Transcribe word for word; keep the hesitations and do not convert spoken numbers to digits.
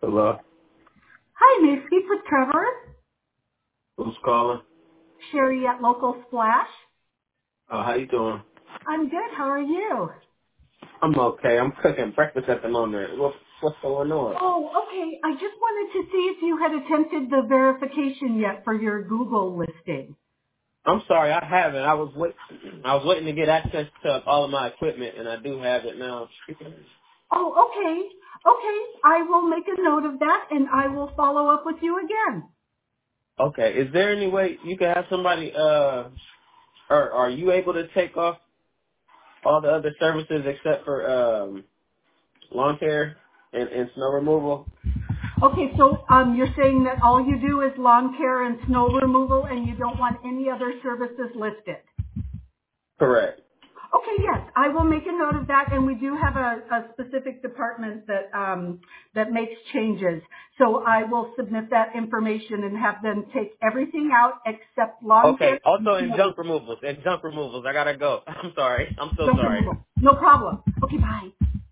Hello? Hi, may I speak with Trevor? Who's calling? Sherry at Local Splash. Oh, how you doing? I'm good. How are you? I'm okay. I'm cooking breakfast at the moment. What's, what's going on? Oh, okay. I just wanted to see if you had attempted the verification yet for your Google listing. I'm sorry, I haven't. I was wait, I was waiting to get access to all of my equipment, and I do have it now. Oh, okay. Okay. I will make a note of that and I will follow up with you again. Okay, is there any way you can have somebody, uh, or are you able to take off all the other services except for um, lawn care and, and snow removal? Okay, so um, you're saying that all you do is lawn care and snow removal and you don't want any other services listed? Correct. Okay, yes, I will make a note of that, and we do have a, a specific department that um, that makes changes. So I will submit that information and have them take everything out except lawn care Okay, and also in snow junk removals, in junk removals, I gotta go. I'm sorry. I'm so junk sorry. removal. No problem. Okay, bye.